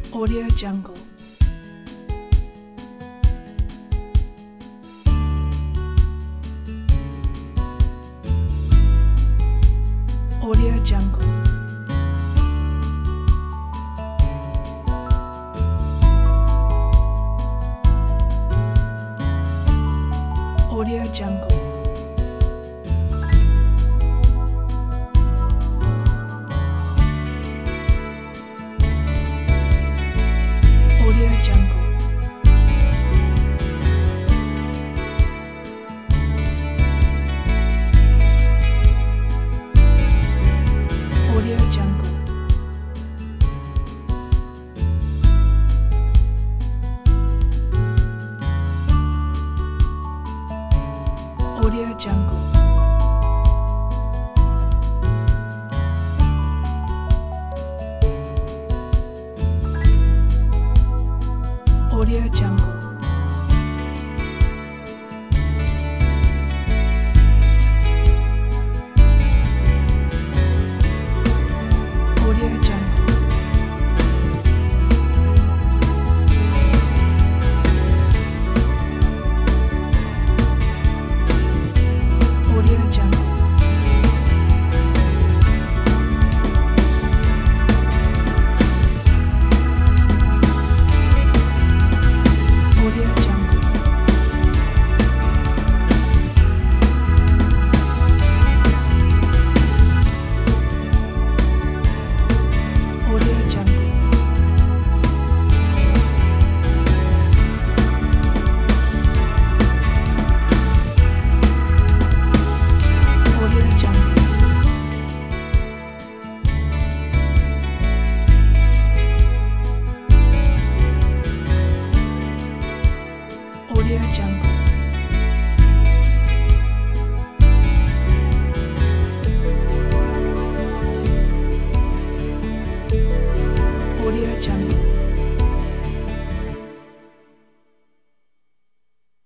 Audio Jungle. Audio Jungle. Audio Jungle. Audio Jungle. Audio Jungle. Audio Jungle. Audio Jungle. Audio Jungle. Audio Jungle. Audio Jungle. Audio Jungle. Audio Jungle. Audio Jungle. Audio Jungle.